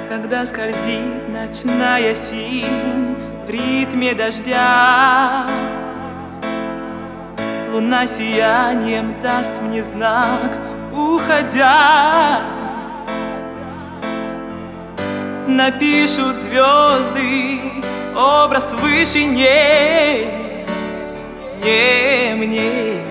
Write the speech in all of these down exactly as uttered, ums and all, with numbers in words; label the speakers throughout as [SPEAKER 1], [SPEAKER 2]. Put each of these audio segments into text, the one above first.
[SPEAKER 1] Когда скользит ночная синь в ритме дождя, луна сиянием даст мне знак, уходя. Напишут звезды образ в вышине, не мне.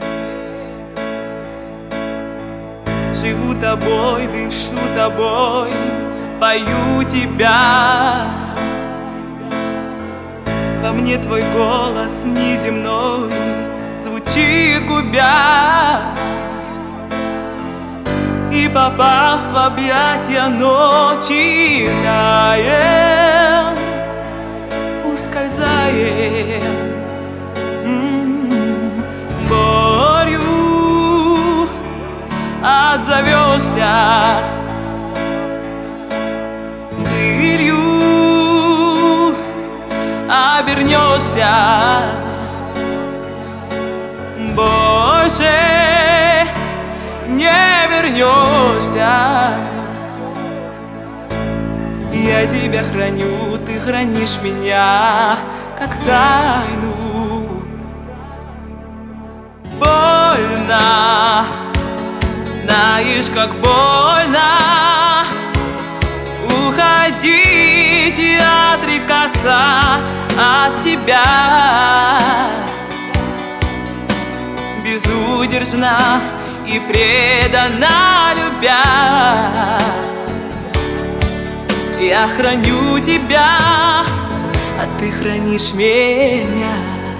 [SPEAKER 1] Живу тобой, дышу тобой, пою тебя. Во мне твой голос неземной звучит губя. И попав в объятия ночи, таем, ускользаем. М-м-м, болью отзовешься, пылью обернешься. Больше не вернешься. Я тебя храню, ты хранишь меня, как тайну. Больно, знаешь, как больно уходить и отрекаться от тебя. Безудержно и преданно любя, я храню тебя, а ты хранишь меня.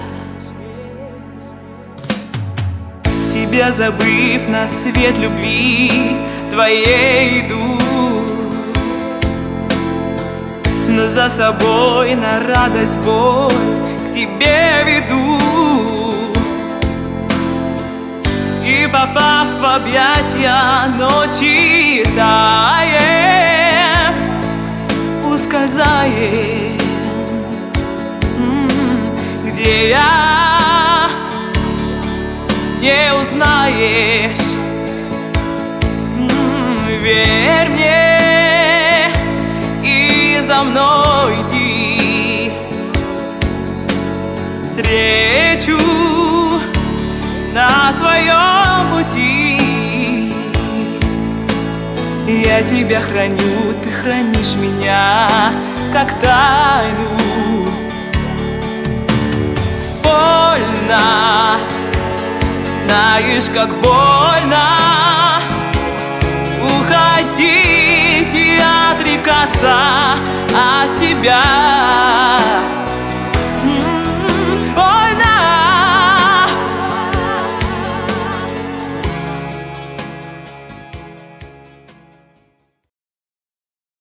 [SPEAKER 1] Тебя забыв, на свет любви твоей иду, но за собой на радость боль к тебе веду. И попав в объятия ночи, таем, ускользаем. М-м, где я, не узнаешь. М-м, верь мне и за мной иди. Встречу на своем пути. Я тебя храню, ты хранишь меня, как тайну. Больно, знаешь, как больно